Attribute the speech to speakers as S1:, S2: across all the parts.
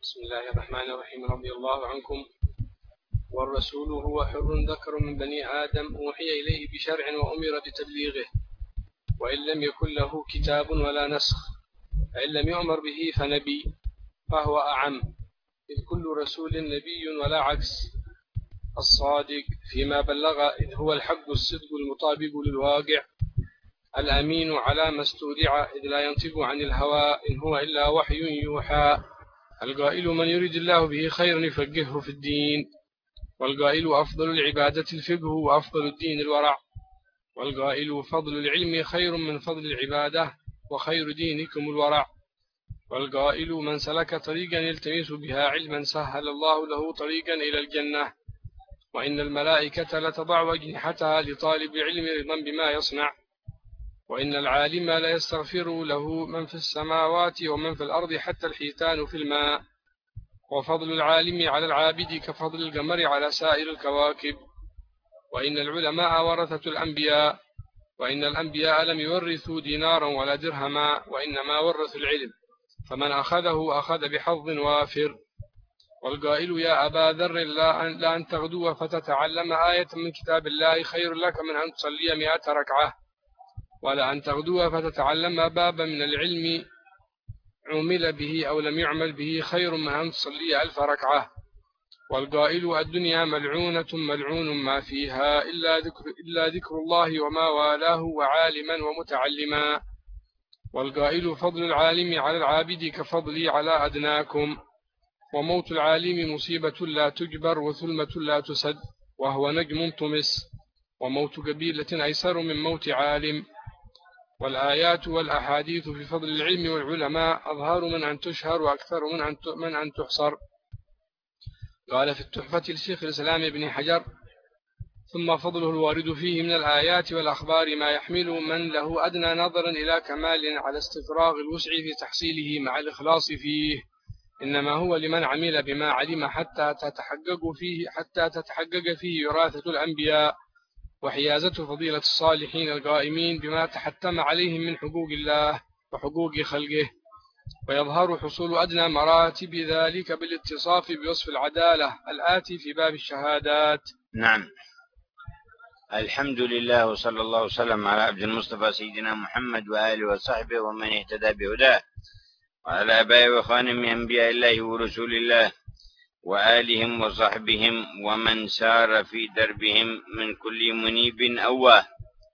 S1: بسم الله الرحمن الرحيم. رضي الله عنكم. والرسول هو حر ذكر من بني آدم أوحي إليه بشرع وأمر بتبليغه، وإن لم يكن له كتاب ولا نسخ، فإن لم يؤمر به فنبي، فهو أعم، إذ كل رسول نبي ولا عكس. الصادق فيما بلغ إذ هو الحق الصدق المطابق للواقع، الأمين على ما استودع إذ لا ينطق عن الهوى إن هو إلا وحي يوحى. القائل من يريد الله به خيرا يفقهه في الدين، والقائل أفضل العبادة الفقه وأفضل الدين الورع، والقائل فضل العلم خير من فضل العبادة وخير دينكم الورع، والقائل من سلك طريقا يلتمس بها علما سهل الله له طريقا إلى الجنة، وإن الملائكة لتضع أجنحتها لطالب علم رضا بما يصنع، وإن العالم لا يستغفر له من في السماوات ومن في الأرض حتى الحيتان في الماء، وفضل العالم على العابد كفضل القمر على سائر الكواكب، وإن العلماء ورثة الأنبياء، وإن الأنبياء لم يورثوا دينارا ولا درهما وإنما ورثوا العلم، فمن أخذه أخذ بحظ وافر. والقائل يا أبا ذر لا أن تغدو فتتعلم آية من كتاب الله خير لك من أن تصلي 100 ركعة، ولا أن تغدو فتتعلم بابا من العلم عمل به أو لم يعمل به خير من أن تصلي 1000 ركعة. والقائل الدنيا ملعونة ملعون ما فيها إلا ذكر الله وما والاه وعالما ومتعلما. والقائل فضل العالم على العابد كفضلي على أدناكم، وموت العالم مصيبة لا تجبر وثلمة لا تسد وهو نجم طمس، وموت قبيلة أيسر من موت عالم. والآيات والأحاديث في فضل العلم والعلماء أظهر من أن تشهر وأكثر من أن تحصر. قال في التحفة الشيخ الإسلام ابن حجر: ثم فضله الوارد فيه من الآيات والأخبار ما يحمل من له أدنى نظرا إلى كمال على استفراغ الوسع في تحصيله مع الإخلاص فيه، إنما هو لمن عمل بما علم حتى تتحقق فيه وراثة الأنبياء وحيازة فضيلة الصالحين القائمين بما تحتم عليهم من حقوق الله وحقوق خلقه، ويظهر حصول أدنى مراتب ذلك بالاتصاف بوصف العدالة الآتي في باب الشهادات.
S2: نعم. الحمد لله وصلى الله وسلم على عبد المصطفى سيدنا محمد وآله وصحبه ومن اهتدى بهداه، وعلى آبائه وإخوانهم من أنبياء الله ورسول الله وآلهم وصحبهم ومن سار في دربهم من كل منيب أواه.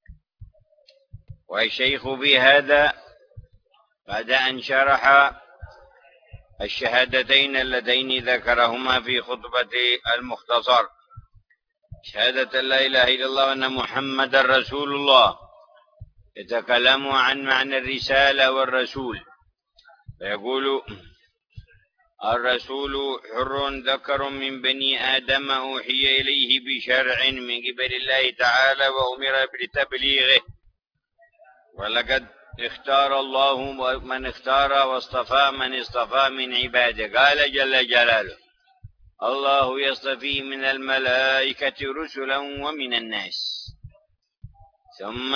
S2: والشيخ بهذا بعد أن شرح الشهادتين اللتين ذكرهما في خطبة المختصر، شهادة لا إله إلا الله وأن محمد رسول الله، يتكلم عن معنى الرسالة والرسول، فيقول: الرسول حر ذكر من بني آدم أوحي إليه بشرع من قبل الله تعالى وأمر بتبليغه، ولقد اختار الله من اختار واصطفى من اصطفى من عباده. قال جل جلاله: الله يصطفي من الملائكة رسلا ومن الناس. ثم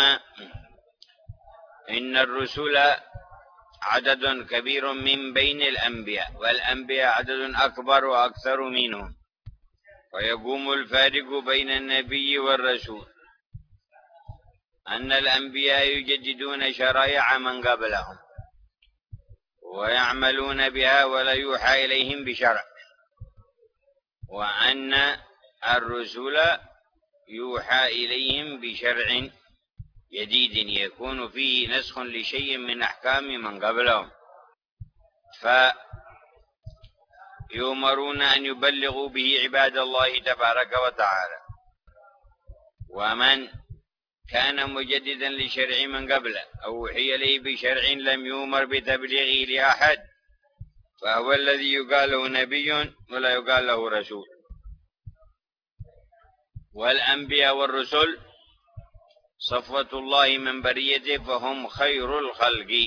S2: إن الرسل عدد كبير من بين الأنبياء، والأنبياء عدد أكبر وأكثر منهم، ويقوم الفارق بين النبي والرسول أن الأنبياء يجددون شرائع من قبلهم ويعملون بها ولا يوحى إليهم بشرع، وأن الرسل يوحى إليهم بشرع جديد يكون فيه نسخ لشيء من أحكام من قبلهم، فيؤمرون أن يبلغوا به عباد الله تبارك وتعالى. ومن كان مجددا لشرع من قبله أو وحي إليه بشرع لم يؤمر بتبليغه لأحد فهو الذي يقال له نبي ولا يقال له رسول. والأنبياء والرسل صفوة الله من بريته فهم خير الخلق.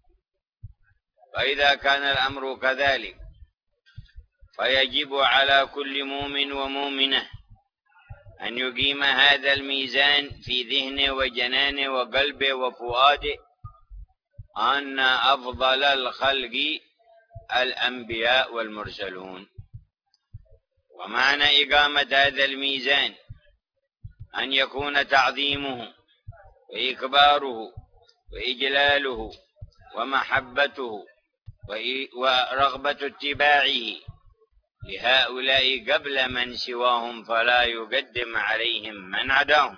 S2: فإذا كان الأمر كذلك فيجب على كل مؤمن ومؤمنة أن يقيم هذا الميزان في ذهنه وجنانه وقلبه وفؤاده، أن أفضل الخلق الأنبياء والمرسلون. ومعنى إقامة هذا الميزان أن يكون تعظيمه وإكباره وإجلاله ومحبته ورغبة اتباعه لهؤلاء قبل من سواهم، فلا يقدم عليهم من عداهم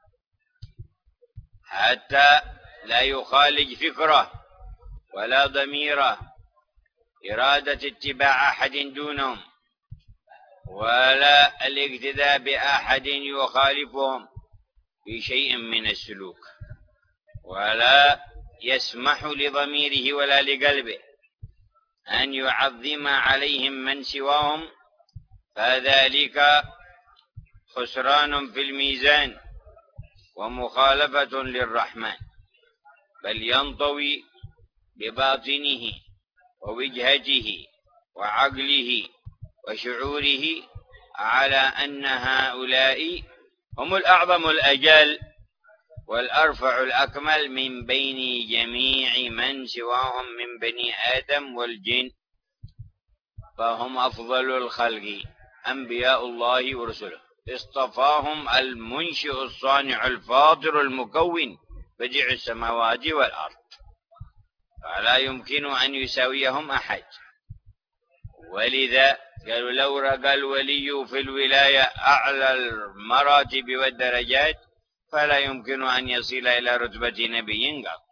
S2: حتى لا يخالج فكره ولا ضميره إرادة اتباع أحد دونهم، ولا الاقتداء بأحد يخالفهم في شيء من السلوك، ولا يسمح لضميره ولا لقلبه أن يعظم عليهم من سواهم، فذلك خسران في الميزان ومخالفة للرحمن، بل ينطوي بباطنه ووجهته وعقله وشعوره على أن هؤلاء هم الأعظم الأجل والأرفع الأكمل من بين جميع من سواهم من بني آدم والجن، فهم أفضل الخلق أنبياء الله ورسله، اصطفاهم المنشئ الصانع الفاطر المكون بديع السماوات والأرض، فلا يمكن أن يساويهم أحد. ولذا قالوا لو رقى الولي في الولاية أعلى المراتب والدرجات فلا يمكن أن يصل إلى رتبة نبي قط.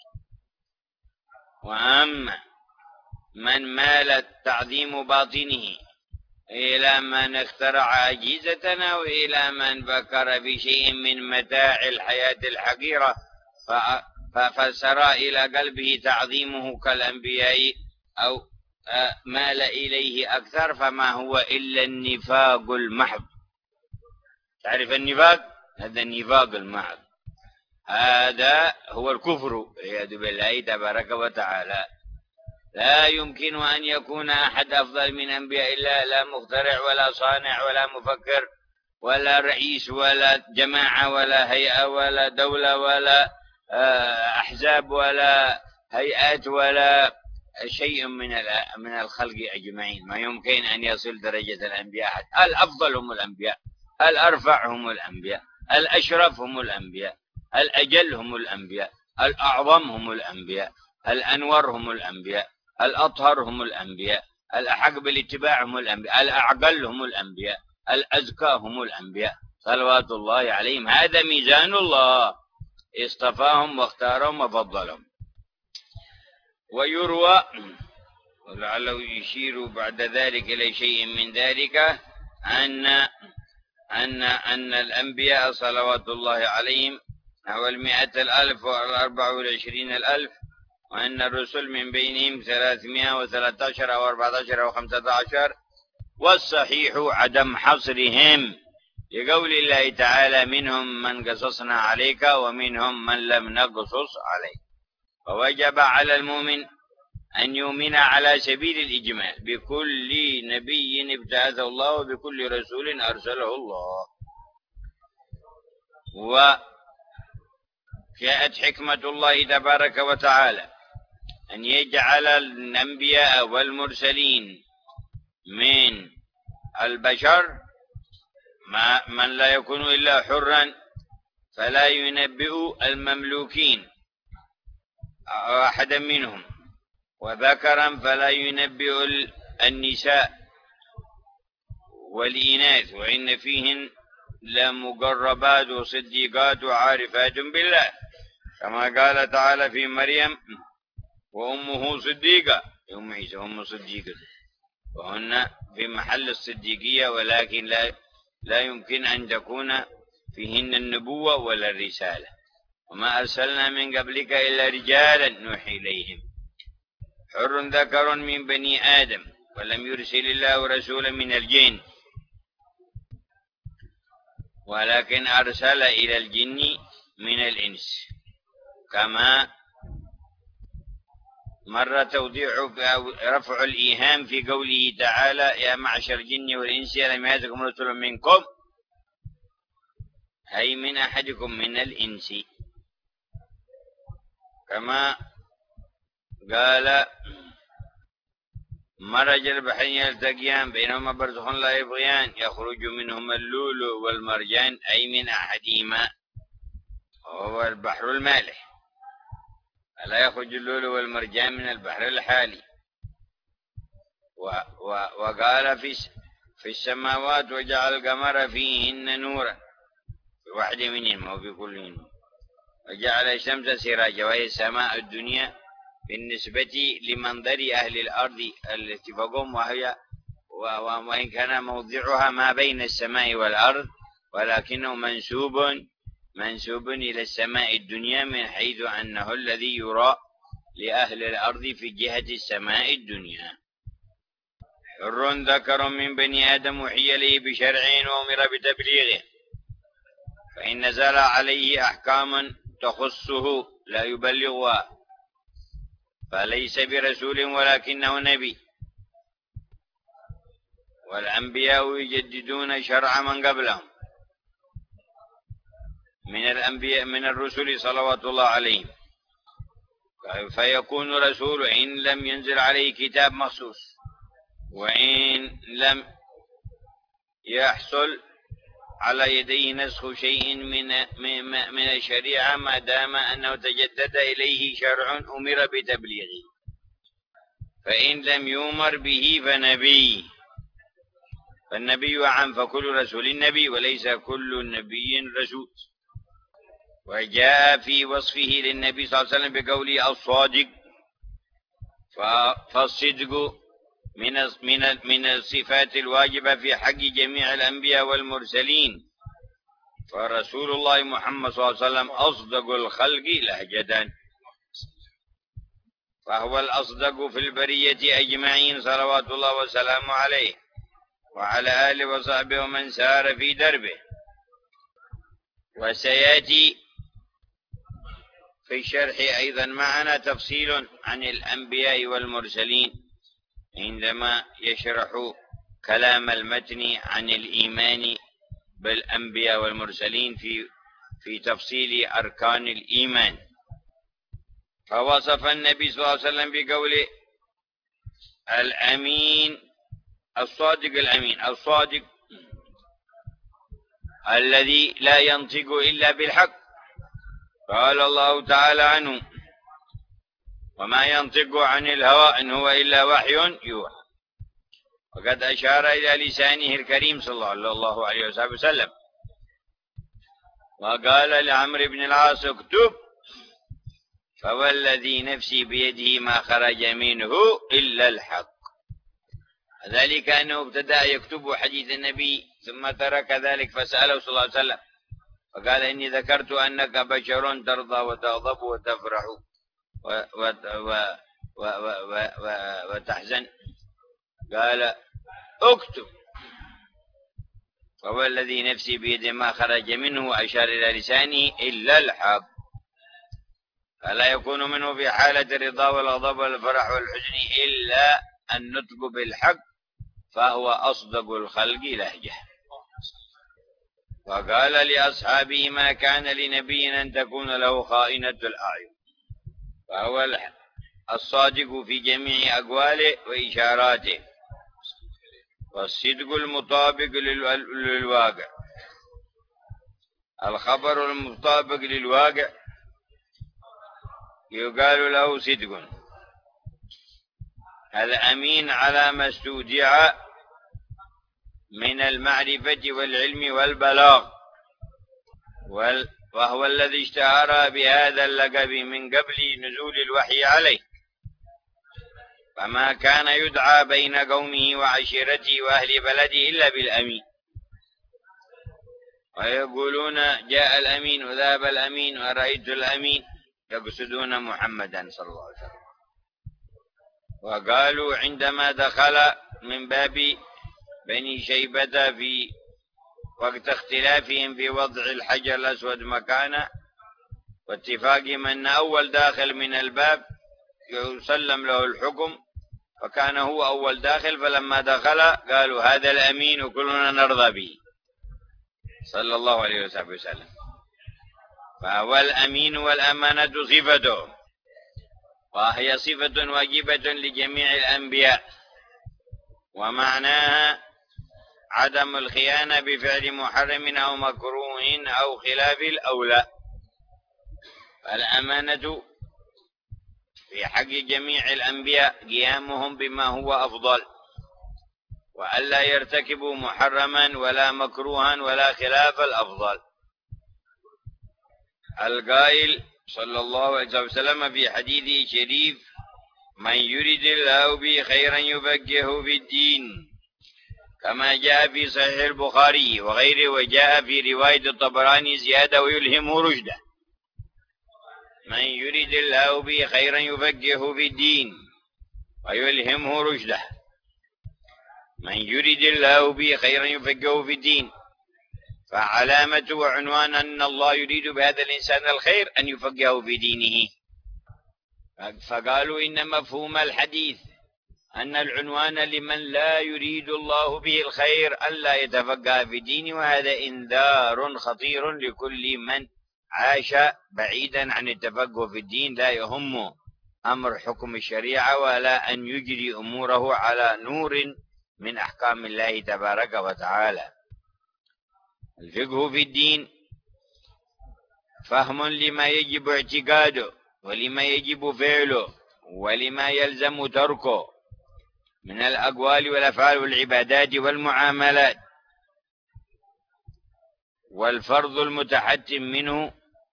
S2: وأما من مال تعظيم باطنه إلى من اخترع أجهزتنا وإلى من فكر بشيء من متاع الحياة الحقيرة فسرى إلى قلبه تعظيمه كالأنبياء أو مال إليه أكثر، فما هو إلا النفاق المحض. تعرف النفاق؟ هذا النفاق المحض، هذا هو الكفر والعياذ بالله تبارك وتعالى. لا يمكن أن يكون أحد أفضل من أنبياء الله، لا مخترع ولا صانع ولا مفكر ولا رئيس ولا جماعة ولا هيئة ولا دولة ولا أحزاب ولا هيئات ولا شيء من الخلق أجمعين. ما يمكن أن يصل درجة الأنبياء أحد. الأفضل هم الأنبياء، الأرفع هم الأنبياء، الأشرف هم الأنبياء، الأجل هم الأنبياء، الأعظم هم الأنبياء، الأنور هم الأنبياء، الأطهر هم الأنبياء، الأحق بالاتباع هم الأنبياء، الأعقل هم الأنبياء، الأزكى هم الأنبياء صلوات الله عليهم. هذا ميزان الله، اصطفاهم واختارهم وفضلهم. ويروى ولعله يشير بعد ذلك إلى شيء من ذلك أن الأنبياء صلوات الله عليهم نحو 100,000 و24,000، وأن الرسل من بينهم 313 أو 14 أو 15، والصحيح عدم حصرهم لقول الله تعالى منهم من قصصنا عليك ومنهم من لم نقصص عليك. فوجب على المؤمن أن يؤمن على سبيل الإجمال بكل نبي ابتعثه الله وبكل رسول أرسله الله. وجاءت حكمة الله تبارك وتعالى أن يجعل الأنبياء والمرسلين من البشر من لا يكون إلا حرا، فلا ينبئ المملوكين أحدا منهم، وذكرا فلا ينبئ النساء والإناث، وإن فيهن لمقربات وصديقات وعارفات بالله، كما قال تعالى في مريم وأمه صديقة، أم عيسى أم صديقة، وهن في محل الصديقية، ولكن لا يمكن أن تكون فيهن النبوة ولا الرسالة. وما أرسلنا من قبلك إلا رجالا نوحي إليهم، حر ذكر من بني آدم، ولم يرسل الله رسولا من الجن، ولكن أرسل إلى الجن من الإنس، كما مر توضيح رفع الإيهام في قوله تعالى يا معشر الجن والإنس ألم يأتكم رسل منكم، أي من أحدكم من الإنس، كما قال مرج البحرين يلتقيان بينهما برزخ لا يبغيان يخرج منهما اللؤلؤ والمرجان أي من أحدهما وهو البحر المالح، ألا يخرج اللؤلؤ والمرجان من البحر الحالي. وقال في السماوات وجعل القمر فيهن نورا، في واحد منهم أو في كلهن، وجعل الشمس سراجا، وهي السماء الدنيا بالنسبة لمنظر أهل الأرض التي فوقهم، وإن كان موضعها ما بين السماء والأرض، ولكنه منسوب إلى السماء الدنيا، من حيث أنه الذي يرى لأهل الأرض في جهة السماء الدنيا. حر ذكر من بني آدم وحي إليه بشرع وأمر بتبليغه، فإن نزل عليه أحكام تخصه لا يبلغها فليس برسول ولكنه نبي، والأنبياء يجددون شرع من قبلهم من الأنبياء من الرسل صلوات الله عليهم، فيكون رسول إن لم ينزل عليه كتاب مخصوص، وإن لم يحصل على يديه نسخ شيء من الشريعة، ما دام أنه تجدد إليه شرع أمر بتبليغه. فإن لم يؤمر به فنبي، فالنبي عام، فكل رسول نبي وليس كل نبي رسول. وجاء في وصفه للنبي صلى الله عليه وسلم بقوله الصادق، فالصدق من الصفات الواجبة في حق جميع الأنبياء والمرسلين، فرسول الله محمد صلى الله عليه وسلم أصدق الخلق لهجة، فهو الأصدق في البرية أجمعين صلوات الله وسلامه عليه وعلى آله وصحبه ومن سار في دربه. وسيأتي في الشرح أيضا معنا تفصيل عن الأنبياء والمرسلين عندما يشرح كلام المتن عن الإيمان بالأنبياء والمرسلين في تفصيل أركان الإيمان. فوصف النبي صلى الله عليه وسلم بقوله الأمين الصادق، الأمين الصادق الذي لا ينطق إلا بالحق، قال الله تعالى عنه وما ينطق عن الهوى إن هو إلا وحي يوحى، وقد أشار إلى لسانه الكريم صلى الله عليه وسلم، وقال لعمرو بن العاص اكتب، فوالذي نفسي بيده ما خرج منه إلا الحق. ذلك أنه ابتدأ يكتب حديث النبي ثم ترك ذلك فسأله صلى الله عليه وسلم فقال إني ذكرت أنك بشر ترضى وتغضب وتفرح وتحزن، قال اكتب، فهو الذي نفسي بيده ما خرج منه، وأشار إلى لسانه إلا الحق، فلا يكون منه في حالة الرضا والغضب والفرح والحزن إلا النطق بالحق، فهو أصدق الخلق لهجة. وقال لأصحابه ما كان لنبي أن تكون له خائنة الأعين، فهو الصادق في جميع أقواله وإشاراته، والصدق المطابق للواقع، الخبر المطابق للواقع يقال له صدق. الأمين على ما استودع من المعرفة والعلم والبلاغ، وهو الذي اشتهر بهذا اللقب من قبل نزول الوحي عليه، فما كان يدعى بين قومه وعشيرته وأهل بلده إلا بالأمين، ويقولون جاء الأمين وذهب الأمين ورأيت الأمين، يقصدون محمدا صلى الله عليه وسلم. وقالوا عندما دخل من باب بني شيبة في وقت اختلافهم في وضع الحجر الأسود مكانه، واتفاقهم أن أول داخل من الباب يسلم له الحكم، فكان هو أول داخل، فلما دخل قالوا هذا الأمين وكلنا نرضى به صلى الله عليه وسلم. فهو الأمين والأمانة صفته، وهي صفة واجبة لجميع الأنبياء، ومعناها عدم الخيانة بفعل محرم أو مكروه أو خلاف الأولى. فالأمانة في حق جميع الأنبياء قيامهم بما هو أفضل، وألا يرتكبوا محرما ولا مكروها ولا خلاف الأفضل. القائل صلى الله عليه وسلم في حديثه الشريف: من يرد الله به خيرا يفقهه في الدين، كما جاء في صحيح البخاري وغيره، وجاء في رواية الطبراني زيادة: ويلهمه رشده. من يرد الله به خيرا يفقهه في الدين ويلهمه رشده. من يرد الله به خيرا يفقهه في الدين، فعلامة وعنوان أن الله يريد بهذا الإنسان الخير أن يفقهه في دينه. فقالوا إن مفهوم الحديث أن العنوان لمن لا يريد الله به الخير ألا يتفقه في دينه، وهذا إنذار خطير لكل من عاش بعيدا عن التفقه في الدين، لا يهمه أمر حكم الشريعة ولا أن يجري أموره على نور من أحكام الله تبارك وتعالى. الفقه في الدين فهم لما يجب اعتقاده ولما يجب فعله ولما يلزم تركه من الأقوال والأفعال والعبادات والمعاملات، والفرض المتحتم منه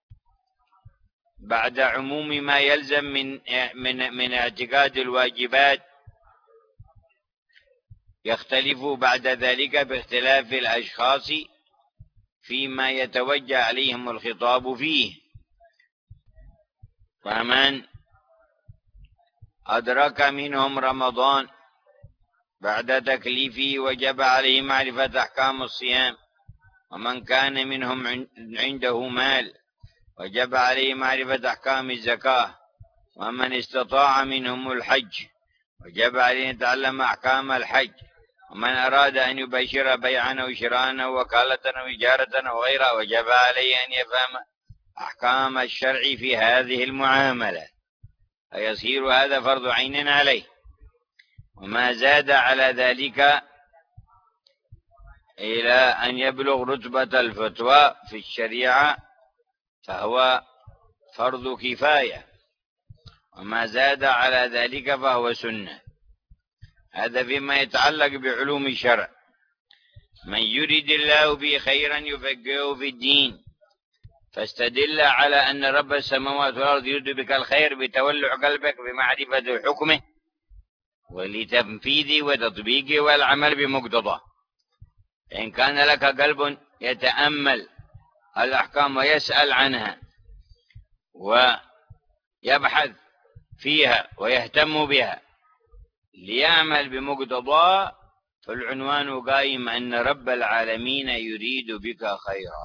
S2: بعد عموم ما يلزم من اعتقاد الواجبات يختلف بعد ذلك باختلاف الأشخاص فيما يتوجه عليهم الخطاب فيه. فمن أدرك منهم رمضان بعد تكليفه وجب عليه معرفة أحكام الصيام، ومن كان منهم عنده مال وجب عليه معرفة أحكام الزكاة، ومن استطاع منهم الحج وجب عليه أن يتعلم أحكام الحج، ومن أراد أن يباشر بيعا أو شراء أو وكالة أو إجارة أو غيرها وجب عليه أن يفهم أحكام الشرع في هذه المعاملة، فيصير هذا فرض عين عليه. وما زاد على ذلك إلى أن يبلغ رتبة الفتوى في الشريعة فهو فرض كفاية، وما زاد على ذلك فهو سنة. هذا فيما يتعلق بعلوم الشرع. من يريد الله به خيرا يفقهه في الدين، فاستدل على أن رب السماوات والأرض يريد بك الخير بتولع قلبك بمعرفة حكمه ولتنفيذه وتطبيقه والعمل بمقتضاه. إن كان لك قلب يتأمل الأحكام ويسأل عنها ويبحث فيها ويهتم بها ليعمل بمقتضاه، فالعنوان قائم أن رب العالمين يريد بك خيرا.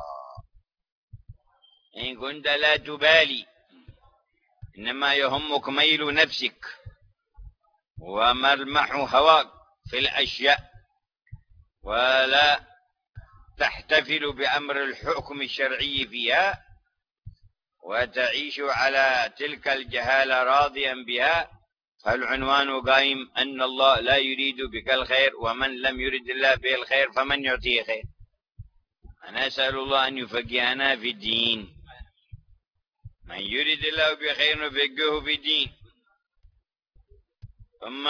S2: إن كنت لا تبالي، إنما يهمك ميل نفسك وملمح هواك في الأشياء، ولا تحتفل بأمر الحكم الشرعي فيها وتعيش على تلك الجهالة راضيا بها، فالعنوان قائم أن الله لا يريد بك الخير، ومن لم يرد الله به الخير فمن يعطيه خير. أنا أسأل الله أن يفقهنا في الدين. من يريد الله بخير يفقهه في الدين. ثم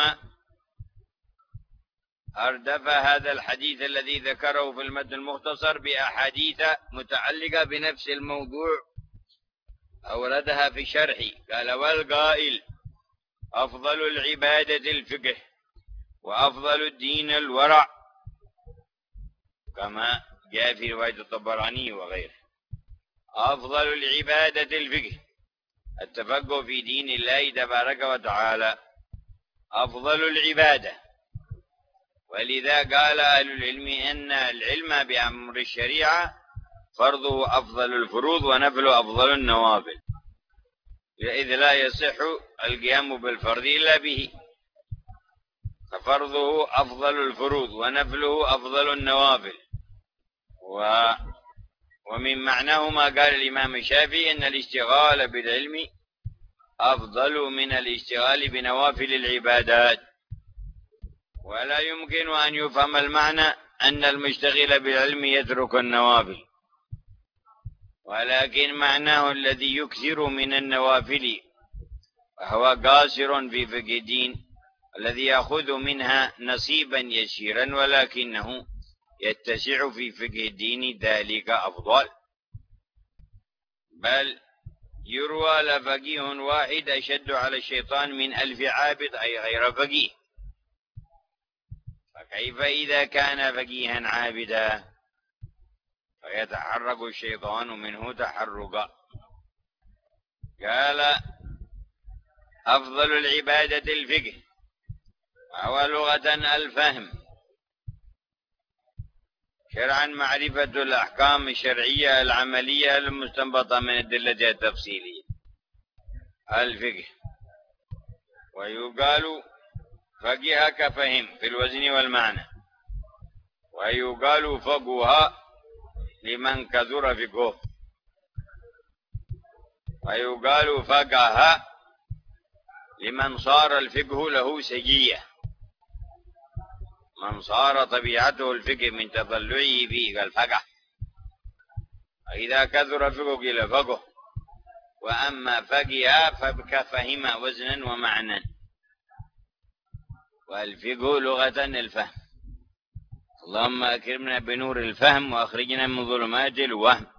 S2: أردف هذا الحديث الذي ذكره في المتن المختصر بأحاديث متعلقة بنفس الموضوع أوردها في شرحه. قال: والقائل أفضل العبادة الفقه وأفضل الدين الورع، كما جاء في رواية الطبراني وغيره. أفضل العبادة الفقه، التفقه في دين الله تبارك وتعالى أفضل العبادة. ولذا قال أهل العلم أن العلم بأمر الشريعة فرضه أفضل الفروض ونفله أفضل النوافل، إذ لا يصح القيام بالفرض إلا به، ففرضه أفضل الفروض ونفله أفضل النوافل. ومن معناه ما قال الإمام الشافعي أن الاشتغال بالعلم أفضل من الاشتغال بنوافل العبادات. ولا يمكن أن يفهم المعنى أن المشتغل بالعلم يترك النوافل، ولكن معناه الذي يكثر من النوافل وهو قاصر في فقه الدين الذي يأخذ منها نصيبا يسيرا، ولكنه يتسع في فقه الدين ذلك أفضل. بل يروى لفقيه واحد أشد على الشيطان من 1000 عابد، أي غير فقيه. فكيف إذا كان فقيها عابدا فيتحرك الشيطان منه تحركا؟ قال: أفضل العبادة الفقه، وهو لغة الفهم، شرعا معرفة الأحكام الشرعية العملية المستنبطة من الأدلة التفصيلية. الفقه، ويقال فقه كفهم في الوزن والمعنى، ويقال فقه لمن كثر فقهه، ويقال فقه لمن صار الفقه له سجية، من صار طبيعته الفقه من تضلعه به الفقه. وإذا كثر فقه قيل فقه، وأما فقه فكفهم وزنا ومعنى. والفقه لغة الفهم. اللهم أكرمنا بنور الفهم وأخرجنا من ظلمات الوهم.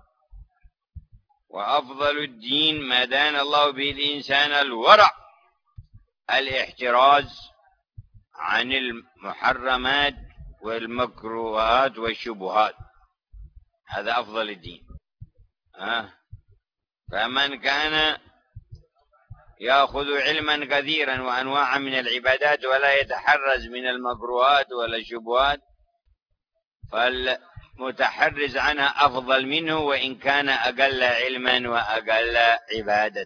S2: وأفضل الدين ما دان الله به الإنسان الورع، الاحتراز عن المحرمات والمكروهات والشبهات، هذا أفضل الدين. فمن كان يأخذ علما كثيرا وأنواعا من العبادات ولا يتحرز من المكروهات ولا الشبهات، فالمتحرز عنها أفضل منه وإن كان أقل علما وأقل عبادة.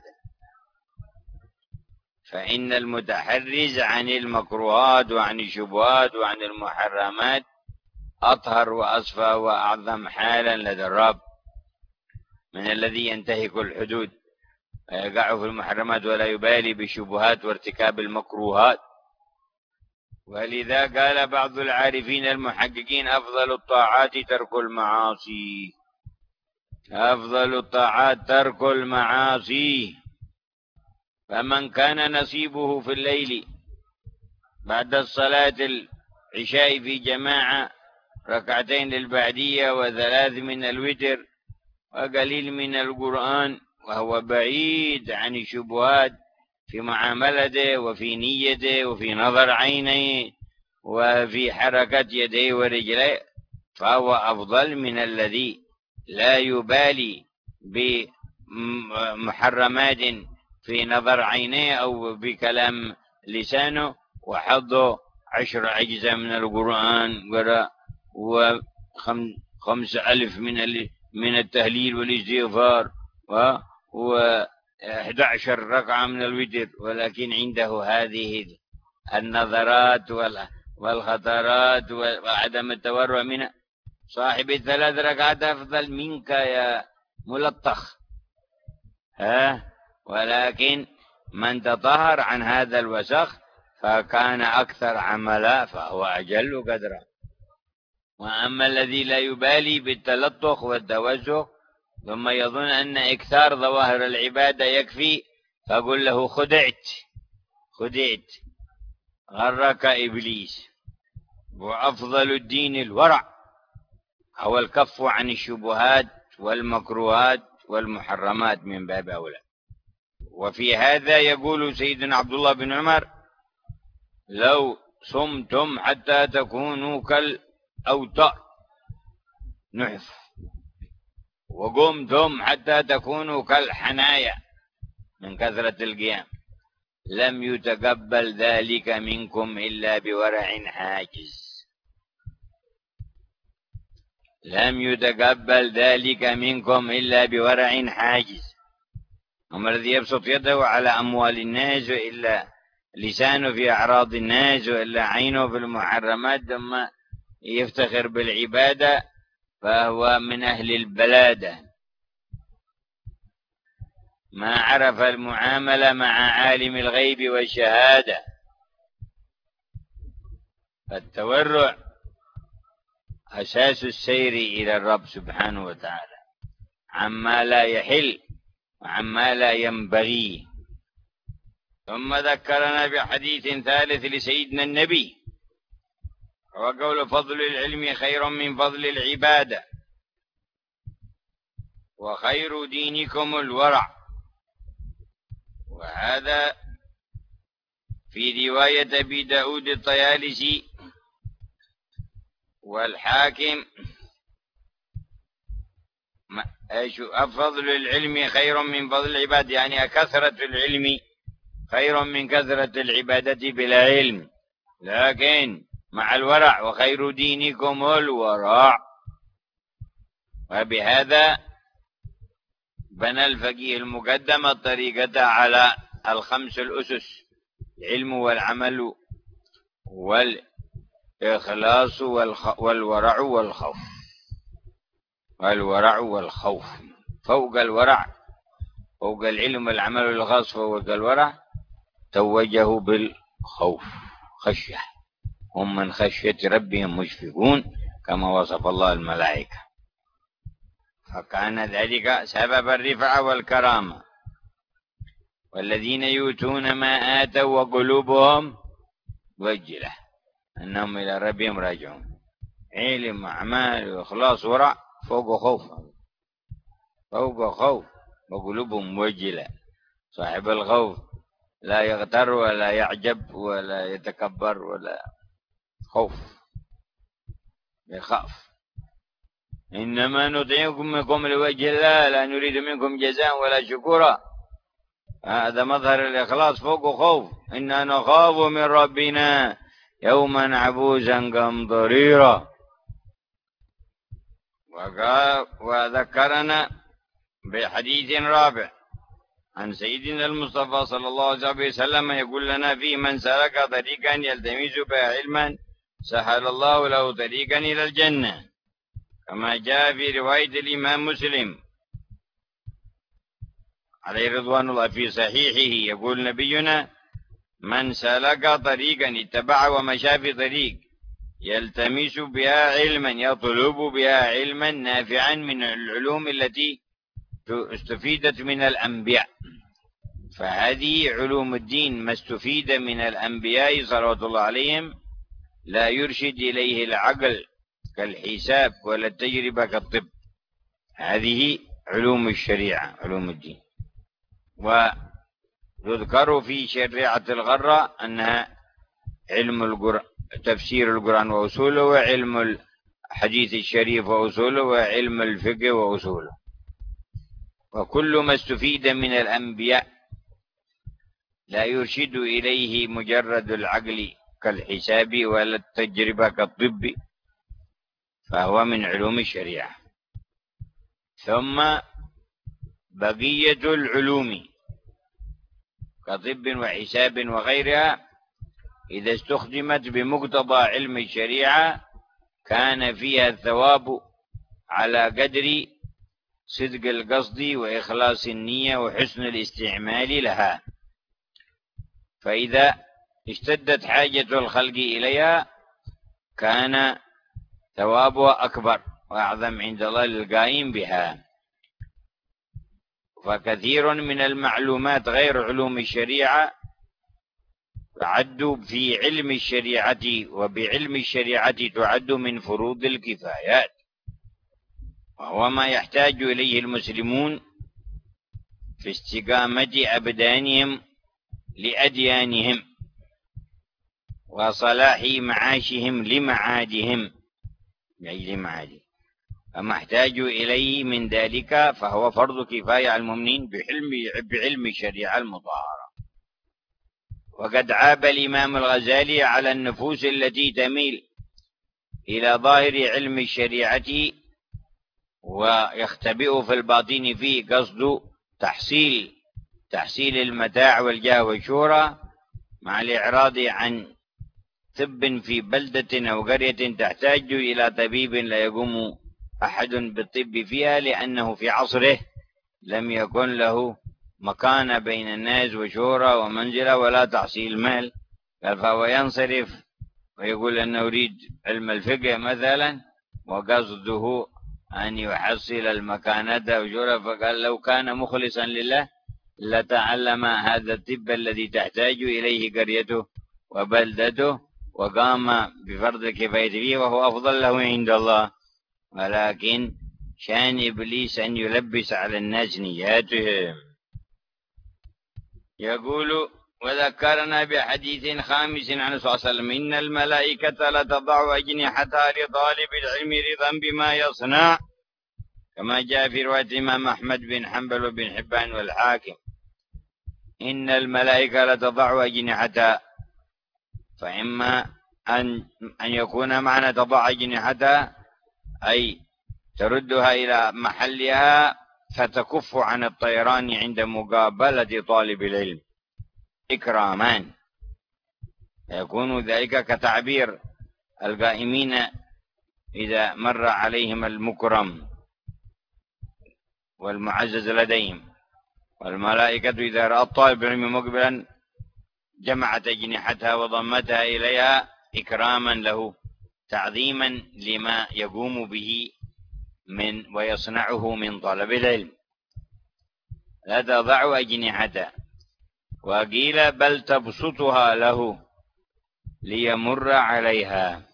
S2: فإن المتحرز عن المكروهات وعن الشبهات وعن المحرمات أطهر وأصفى وأعظم حالا لدى الرب من الذي ينتهك الحدود ويقع في المحرمات ولا يبالي بالشبهات وارتكاب المكروهات. ولذا قال بعض العارفين المحققين: أفضل الطاعات ترك المعاصي، أفضل الطاعات ترك المعاصي. فمن كان نصيبه في الليل بعد الصلاة العشاء في جماعة 2 للبعدية و3 من الوتر وقليل من القرآن، وهو بعيد عن الشبهات في معاملته وفي نيته وفي نظر عينيه وفي حركة يديه ورجليه، فهو أفضل من الذي لا يبالي بمحرمات في نظر عينيه أو بكلام لسانه، وحضه 10 أجزاء من القرآن و5,000 من التهليل والاستغفار و11 ركعة من الوتر، ولكن عنده هذه النظرات والخطرات وعدم التورع منها. صاحب 3 ركعات أفضل منك يا ملطخ. ولكن من تطهر عن هذا الوسخ فكان أكثر عملا فهو أجل قدرا. وأما الذي لا يبالي بالتلطخ والتوسخ ثم يظن أن إكثار ظواهر العبادة يكفي، فقل له: خدعت غرك إبليس. وأفضل الدين الورع، هو الكف عن الشبهات والمكروهات والمحرمات من باب أولى. وفي هذا يقول سيدنا عبد الله بن عمر: لو صمتم حتى تكونوا كالأوتار نحف، وقمتم حتى تكونوا كالحنايا من كثرة القيام، لم يتقبل ذلك منكم إلا بورع حاجز. لم يتقبل ذلك منكم إلا بورع حاجز. أما الذي يبسط يده على أموال الناس، وإلا لسانه في أعراض الناس، وإلا عينه في المحرمات، ثم يفتخر بالعبادة، فهو من أهل البلادة، ما عرف المعاملة مع عالم الغيب والشهادة. التورع أساس السير إلى الرب سبحانه وتعالى عما لا يحل وعما لا ينبغي. ثم ذكرنا بحديث ثالث لسيدنا النبي، وقول فضل العلم خير من فضل العبادة، وخير دينكم الورع. وهذا في رواية أبي داود الطيالسي والحاكم. فضل العلم خير من فضل العبادة، يعني كثرة العلم خير من كثرة العبادة بلا علم، لكن مع الورع، وخير دينكم الورع. وبهذا بنى الفقيه المقدم الطريقة على الخمس الأسس: العلم والعمل والإخلاص والورع والخوف. والورع والخوف فوق الورع، فوق العلم والعمل والإخلاص، فوق الورع توجه بالخوف، خشية. هم من خشية ربهم مشفقون، كما وصف الله الملائكة. فكان ذلك سبب الرفعة والكرامة. والذين يؤتون ما آتوا وقلوبهم وجلة أنهم إلى ربهم راجعون. علم وأعمال وإخلاص ورع فوق خوف، فوق خوف، وقلوبهم وجلة. صاحب الخوف لا يغتر ولا يعجب ولا يتكبر، ولا خوف، يخاف. إنما نطعمكم لوجه الله لا نريد منكم جزاء ولا شكورا. هذا مظهر الإخلاص فوق خوف. إنا نخاف من ربنا يوما عبوسا قمطريرا. وذكرنا بحديث رابع عن سيدنا المصطفى صلى الله عليه وسلم يقول لنا فيه: من سلك طريقا يلتمس به علما سهل الله له طريقا إلى الجنة، كما جاء في رواية الإمام مسلم عليه رضوان الله في صحيحه، يقول نبينا: من سلك طريقا اتبع ومشى في طريق يلتمس بها علما، يطلب بها علما نافعا من العلوم التي استفيدت من الأنبياء. فهذه علوم الدين ما استفيد من الأنبياء صلوات الله عليهم لا يرشد إليه العقل كالحساب ولا التجربة كالطب. هذه علوم الشريعة، علوم الدين. ويذكر في شريعة الغرة أنها علم تفسير القرآن وأصوله، وعلم الحديث الشريف وأصوله، وعلم الفقه وأصوله. وكل ما استفيد من الأنبياء لا يرشد إليه مجرد العقل كالحساب ولا التجربة كالطب، فهو من علوم الشريعة. ثم بقية العلوم كطب وحساب وغيرها إذا استخدمت بمقتضى علم الشريعة كان فيها الثواب على قدر صدق القصد وإخلاص النية وحسن الاستعمال لها. فإذا اشتدت حاجة الخلق إليها كان ثوابها أكبر وأعظم عند الله للقائم بها. فكثير من المعلومات غير علوم الشريعة تعد في علم الشريعة، وبعلم الشريعة تعد من فروض الكفايات، وهو ما يحتاج إليه المسلمون في استقامة أبدانهم لأديانهم وصلاح معاشهم لمعادهم، فما احتاجوا إليه من ذلك فهو فرض كفاية على المؤمنين بعلم الشريعة المطهرة. وقد عاب الإمام الغزالي على النفوس التي تميل إلى ظاهر علم الشريعة ويختبئ في الباطن فيه قصد تحصيل المتاع والجاه والشهرة، مع الإعراض عن طب في بلدة أو قرية تحتاج إلى طبيب لا يقوم أحد بالطب فيها، لأنه في عصره لم يكن له مكانة بين الناس وشهرة ومنزلة ولا تحصيل مال، فهو ينصرف ويقول أنه يريد علم الفقه مثلا وقصده أن يحصل المكانة وجوره، فقال لو كان مخلصا لله لتعلم هذا الطب الذي تحتاج إليه قريته وبلدته وقام بفرض الكفاية فيه وهو أفضل له عند الله، ولكن شان إبليس أن يلبس على الناس نياتهم. يقول وذكرنا بحديث خامس عن صلى الله عليه وسلم إن الملائكة لتضع أجنحتها لطالب العلم رضا بما يصنع، كما جاء في رواية الإمام أحمد بن حنبل وبن حبان والحاكم. إن الملائكة لتضع أجنحتها، فإما أن يكون معنى تضع أجنحتها أي تردها إلى محلها فتكف عن الطيران عند مقابلة طالب العلم إكرامان، يكون ذلك كتعبير القائمين إذا مر عليهم المكرم والمعزز لديهم، والملائكة إذا رأت طالب العلم مقبلا جمعت أجنحتها وضمتها إليها إكراما له، تعظيما لما يقوم به من ويصنعه من طلب العلم. لا تضع أجنحتها، وقيل بل تبسطها له ليمر عليها،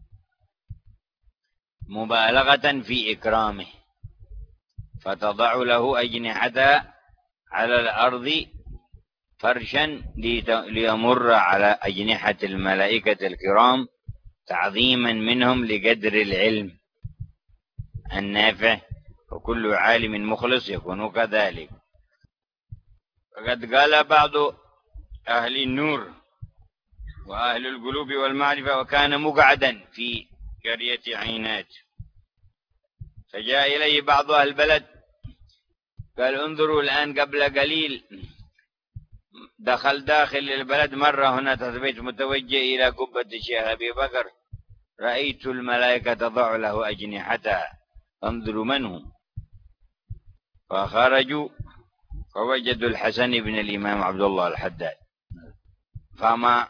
S2: مبالغة في إكرامه، فتضع له أجنحتها على الأرض فرشا ليمر على أجنحة الملائكة الكرام تعظيما منهم لقدر العلم النافع، وكل عالم مخلص يكون كذلك. وقد قال بعض أهل النور وأهل القلوب والمعرفة وكان مقعدا في قرية عينات، فجاء إليه بعض أهل البلد قال انظروا الآن قبل قليل داخل البلد مرة هنا تثبيت متوجه إلى قبة الشيخ أبي بكر، رأيت الملائكة تضع له أجنحتها، انظروا من هم. فخرجوا فوجدوا الحسن بن الإمام عبد الله الحداد، فما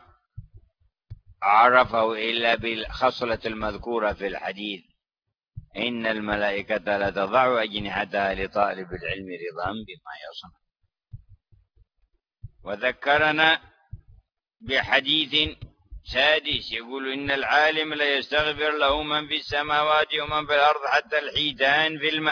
S2: عرفه إلا بالخصلة المذكورة في الحديث إن الملائكة لتضع أجنحتها لطالب العلم رضا بما يصنع. وذكرنا بحديث سادس يقول إن العالم لا يستغفر له من في السماوات ومن في الأرض حتى الحيتان في الماء،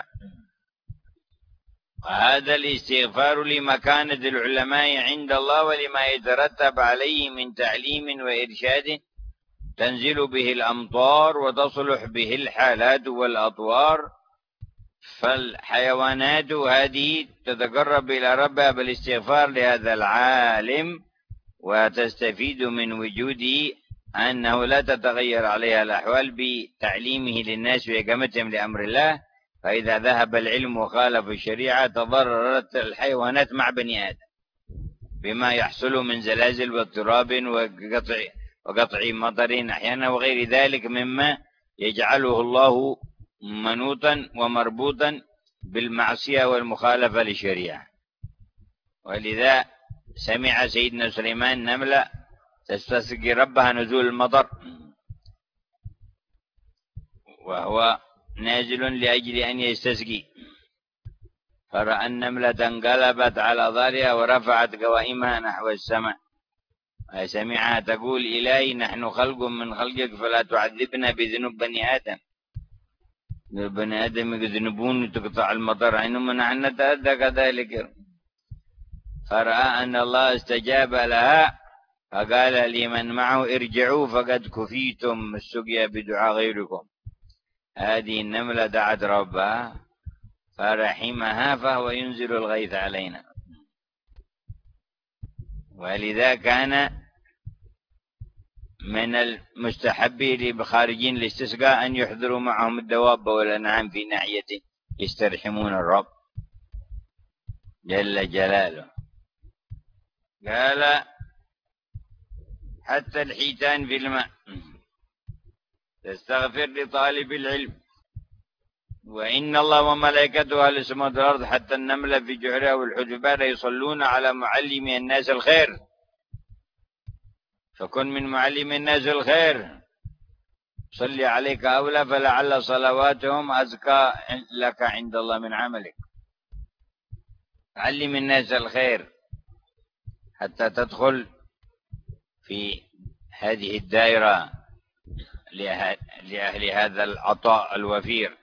S2: وهذا الاستغفار لمكانة العلماء عند الله ولما يترتب عليه من تعليم وإرشاد تنزل به الأمطار وتصلح به الحالات والأطوار، فالحيوانات هذه تتقرب إلى ربها بالاستغفار لهذا العالم وتستفيد من وجوده أنه لا تتغير عليها الأحوال بتعليمه للناس وإقامتهم لأمر الله، فإذا ذهب العلم وخالف الشريعة تضررت الحيوانات مع بني آدم بما يحصل من زلازل واضطراب وقطع مطر أحيانا وغير ذلك مما يجعله الله منوطا ومربوطا بالمعصية والمخالفة للشريعة. ولذا سمع سيدنا سليمان نملة تستسقي ربها نزول المطر وهو نازل لأجل أن يستسقي، فرأى النملة انقلبت على ظهرها ورفعت قوائمها نحو السماء، وسمعها تقول إلهي نحن خلق من خلقك فلا تعذبنا بذنوب بني آدم. بني آدم يذنبون وتقطع المطر عنهم ونحن نتأذى كذلك. فرأى أن الله استجاب لها فقال لمن معه ارجعوا فقد كفيتم السقيا بدعاء غيركم. هذه النملة دعت ربها فرحمها فهو ينزل الغيث علينا. ولذا كان من المستحب لخارجين الاستسقاء أن يحضروا معهم الدواب والأنعام في ناحية يسترحمون الرب جل جلاله. قال حتى الحيتان في الماء تستغفر لطالب العلم، وإن الله وملائكته أهل السماوات والأرض حتى النملة في جحرها والحجبان يصلون على معلم الناس الخير، فكن من معلم الناس الخير. صلي عليك أولى، فلعل صلواتهم أزكى لك عند الله من عملك. علم الناس الخير حتى تدخل في هذه الدائرة لأهل هذا العطاء الوفير.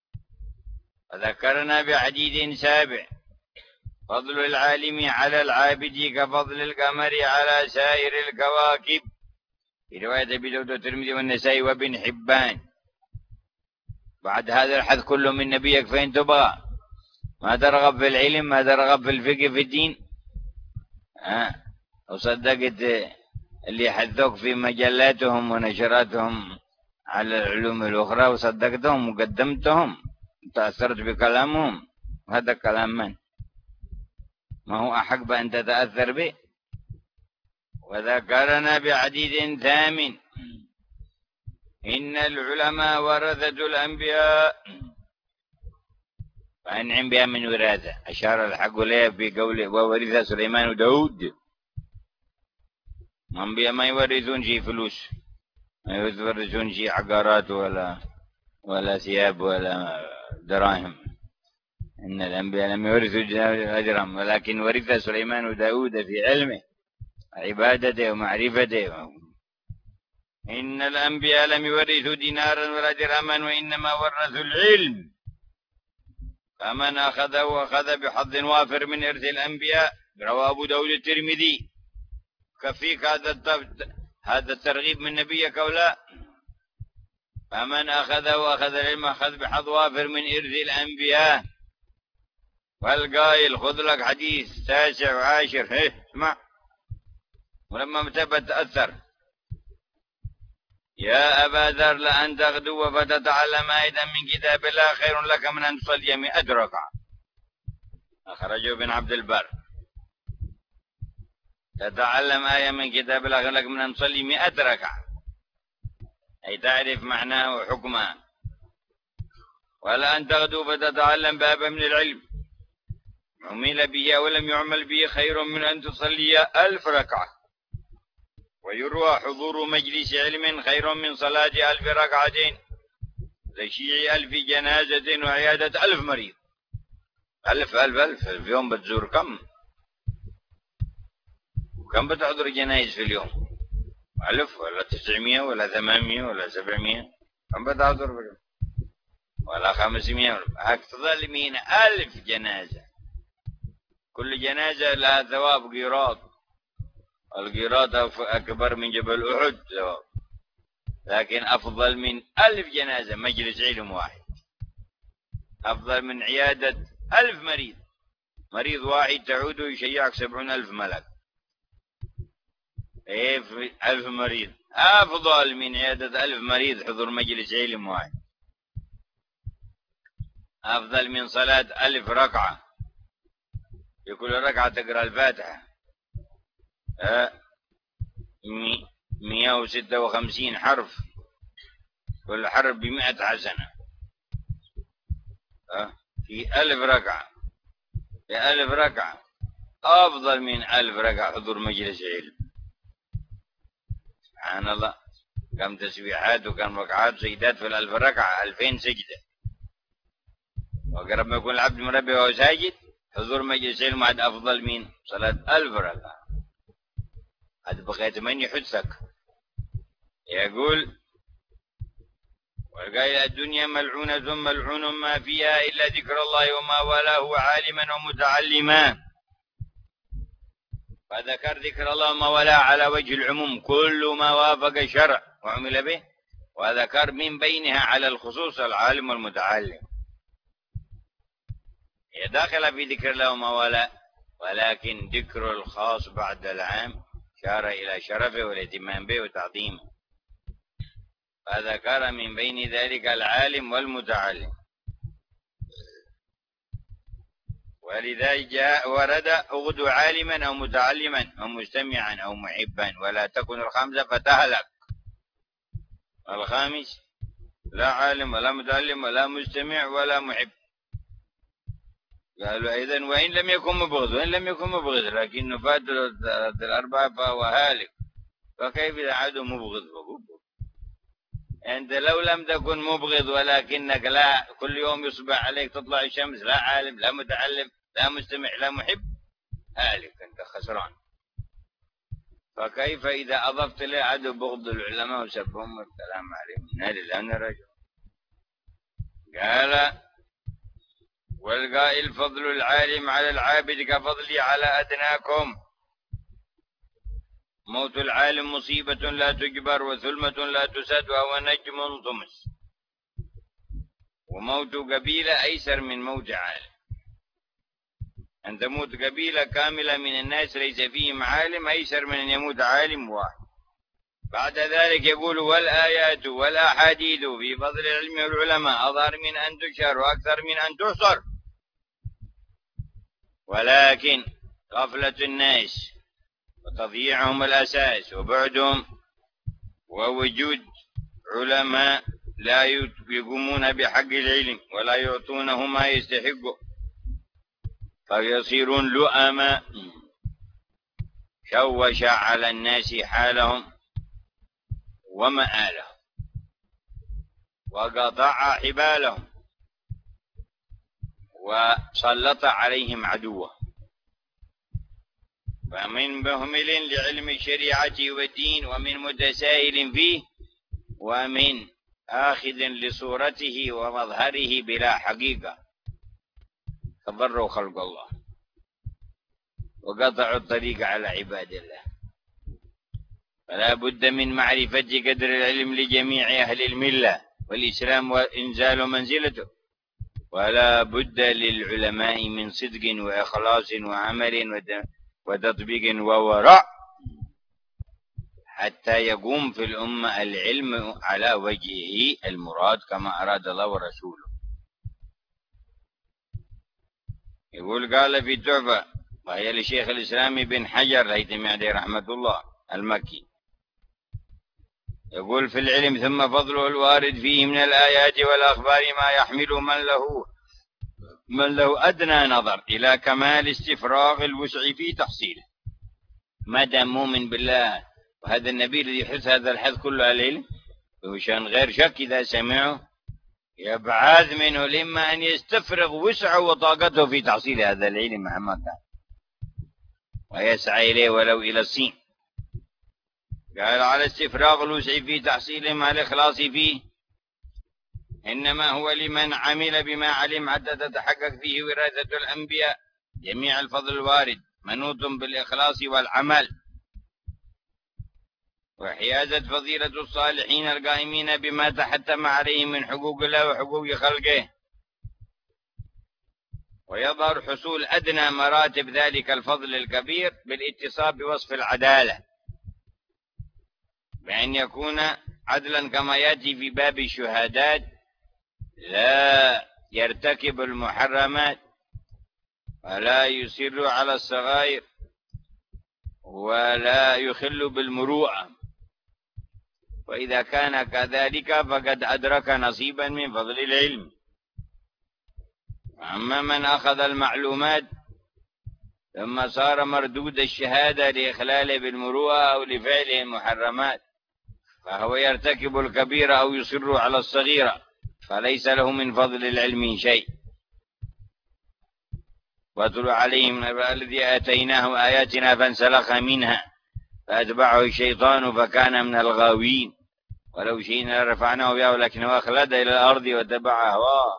S2: وذكرنا بحديث سابع: فضل العالم على العابد كفضل القمر على سائر الكواكب، في رواية أبي داود والترمذي والنسائي وابن حبان. بعد هذا الحث كله من نبيك فإن تبغى ما ترغب في العلم، ما ترغب في الفقه في الدين، وصدقت اللي حثوك في مجلاتهم ونشراتهم على العلوم الأخرى وصدقتهم وقدمتهم وتأثرت بكلامهم، هذا كلام من؟ ما هو أحق بأن تتأثر به. وذكرنا بحديث ثامن: إن العلماء ورثة الأنبياء، فأنعم بها من وراثة. أشار الحق له في قوله: وورث سليمان وداود. الأنبياء ما يورثون شيء فلوس، ما يورثون شيء عقارات ولا ثياب ولا دراهم. إن الأنبياء لم يورثوا أجرهم، ولكن ورث سليمان وداود في علمه عبادته ومعرفته. إن الأنبياء لم يورثوا دينارا ولا درهما، وإنما ورثوا العلم، فمن أخذه أخذ بحظ وافر من إرث الأنبياء. رواه أبو داود الترمذي. كفيك هذا الترغيب من نبيك أو لا؟ فمن أخذه أخذ العلم أخذ بحظ وافر من إرث الأنبياء. والقائل: خذ لك حديث 9 و10، اسمع ولما متى تأثر. يا أبا ذر: لأن تغدو فتتعلم أيضا من كتاب الله خير لك من أن تصلي 100 ركعة. أخرجه ابن عبد البر. تتعلم آية من كتاب الله خير لك من أن تصلي 100 ركعة، أي تعرف معناه وحكمها. ولا أن تغدو فتتعلم بابا من العلم عمل به ولم يعمل به خير من أن تصلي 1000 ركعة. ويروى: حضور مجلس علم خير من صلاة 1000 ركعة، لشيع 1000 جنازة وعيادة 1000 مريض. 1000 في يوم بتزور كم بتحضر جنائز في اليوم؟ 1000 ولا 900 ولا 800 ولا 700؟ كم بتحضر في اليوم؟ ولا 500؟ أكثر من 1000 جنازة. كل جنازة لها ثواب قيراط، القيراط أكبر من جبل أحد ثواب، لكن أفضل من 1000 جنازة مجلس علم واحد، أفضل من عيادة 1000 مريض. مريض واحد تعود يشيعك 70,000 ملك. 1000 مريض أفضل من عيادة 1000 مريض حضور مجلس علم واحد. أفضل من صلاة 1000 ركعة، في كل ركعة تقرأ الفاتحة. 156 حرف، كل حرف ب100 حسنة. في 1000 ركعة، في 1000 ركعة أفضل من 1000 ركعة حضور مجلس علم. سبحان الله، كم تسبيحات وكم ركعات سجدات في 1000 ركعة، 2000 سجدة. وقرب ما يكون العبد مربي وهو ساجد، حضور مجلس علم واحد أفضل من صلاة 1000 ركعة. هذا بقيت من يحثك. يقول: والقائل: الدنيا ملعونة ملعون ما فيها إلا ذكر الله وما والاه عالما ومتعلما. فذكر ذكر الله وما والاه على وجه العموم، كل ما وافق الشرع وعمل به، وذكر من بينها على الخصوص العالم والمتعلم. هي داخلة في ذكر الله وما والاه، ولكن ذكر الخاص بعد العام شار إلى شرفه والاهتمام به وتعظيمه، فذكر من بين ذلك العالم والمتعلم. ولذلك جاء ورد: اغدو عالما أو متعلما أو مستمعا أو محبا، ولا تكن الخامسة فتهلك. الخامس: لا عالم ولا متعلم ولا مستمع ولا محب. قالوا: إذن وإن لم يكن مبغض، لكن نفاد الأربعة فهو هالك. فكيف إذا عدو مبغض؟ أنت لو لم تكن مبغض ولكنك لا كل يوم يصبح عليك تطلع الشمس، لا عالم لا متعلم لا مستمع لا محب، هالك أنت خسران. فكيف إذا أضفت له عدو بغض العلماء وسبهم والكلام عليهم؟ إنا لله وإنا راجعون. قال والقائل فضل العالم على العابد كفضلي على أدناكم. موت العالم مصيبة لا تجبر وثلمة لا تسد وهو نجم طمس، وموت قبيلة أيسر من موت عالم. أن تموت قبيلة كاملة من الناس ليس فيهم عالم أيسر من أن يموت عالم واحد. بعد ذلك يقول والآيات والأحاديث في فضل العلم والعلماء أظهر من أن تشهر وأكثر من أن تحصر، ولكن غفلة الناس وتضييعهم الأساس وبعدهم ووجود علماء لا يقومون بحق العلم ولا يعطونه ما يستحقه فيصيرون لؤما شوش على الناس حالهم ومآلهم وقطع حبالهم وسلط عليهم عدوه. فمن مهمل لعلم الشريعة والدين ومن متساهل فيه ومن آخذ لصورته ومظهره بلا حقيقة فضروا خلق الله وقطعوا الطريق على عباد الله. فلا بد من معرفة قدر العلم لجميع أهل الملة والإسلام وإنزال منزلته، ولا بد للعلماء من صدق وإخلاص وعمل وتطبيق وورع حتى يقوم في الأمة العلم على وجهه المراد كما أراد الله ورسوله. يقول قال في التحفة وهي لشيخ الإسلام بن حجر الهيثمي عليه رحمة الله المكي، يقول في العلم ثم فضله الوارد فيه من الآيات والأخبار ما يحمل من له أدنى نظر إلى كمال استفراغ الوسع في تحصيله. ما دام مؤمن بالله وهذا النبي الذي يحث هذا الحث كله على العلم وشان غير شك إذا سمعه يبعث منه لما أن يستفرغ وسعه وطاقته في تحصيل هذا العلم مهما كان ويسعى إليه ولو إلى الصين. قال على استفراغ الوسع في تحصيله مع الإخلاص فيه إنما هو لمن عمل بما علم حتى تتحقق فيه وراثة الأنبياء. جميع الفضل الوارد منوط بالإخلاص والعمل وحيازة فضيلة الصالحين القائمين بما تحتم عليه من حقوق الله وحقوق خلقه. ويظهر حصول أدنى مراتب ذلك الفضل الكبير بالاتصاب بوصف العدالة بأن يكون عدلا كما يأتي في باب الشهادات لا يرتكب المحرمات ولا يصر على الصغائر ولا يخل بالمروءة، وإذا كان كذلك فقد أدرك نصيبا من فضل العلم. أما من أخذ المعلومات ثم صار مردود الشهادة لإخلاله بالمروءة أو لفعله المحرمات فهو يرتكب الكبيرة أو يصر على الصغيرة فليس له من فضل العلم شيء. واتل عليهم الذي آتيناه آياتنا فانسلخ منها فأتبعه الشيطان فكان من الغاوين ولو شئنا لرفعناه بها ولكنه أخلد إلى الأرض واتبع هواه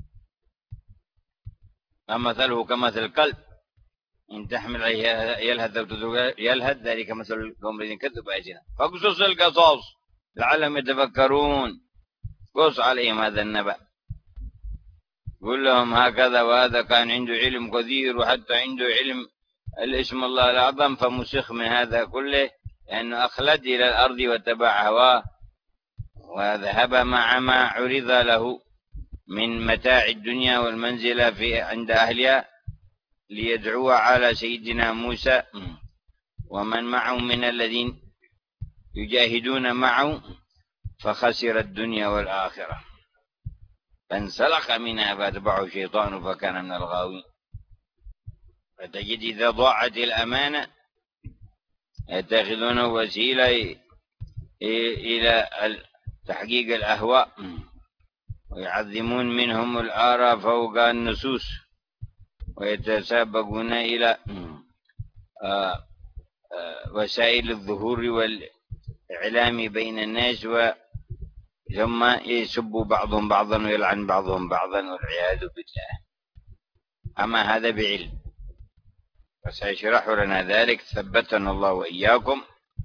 S2: فمثله كمثل الكلب إن تحمل عليه يلهث ذلك مثل القوم الذين كذبوا بآياتنا فاقصص القصص لعلهم يتفكرون. قص عليهم هذا النبأ قل لهم هكذا وهذا كان عنده علم كثير وحتى عنده علم الاسم الله الأعظم فمسخ من هذا كله لأنه أخلد إلى الأرض واتبع هواه وذهب مع ما عرض له من متاع الدنيا والمنزلة في عند أهلها ليدعو على سيدنا موسى ومن معه من الذين يجاهدون معه فخسر الدنيا والآخرة فانسلخ منها فاتبعه الشيطان فكان من الغاوين. فتجد إذا ضاعت الأمانة يتخذونه وسيلة إلى تحقيق الأهواء، ويعظمون منهم الآراء فوق النصوص، ويتسابقون إلى وسائل الظهور والإعلام بين الناس، ثم يسب بعضهم بعضا ويلعن بعضهم بعضا والعياذ بالله. أما هذا بعلم، وسيشرح لنا ذلك ثبتنا الله وإياكم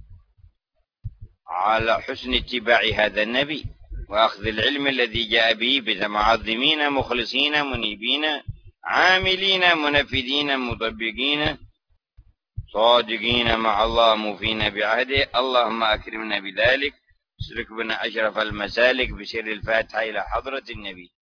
S2: على حسن اتباع هذا النبي وأخذ العلم الذي جاء به بمعظمين مخلصين منيبين عاملين منفذين مطبقين صادقين مع الله موفين بعهده. اللهم أكرمنا بذلك، اسلك بنا أشرف المسالك بسر الفاتحة إلى حضرة النبي.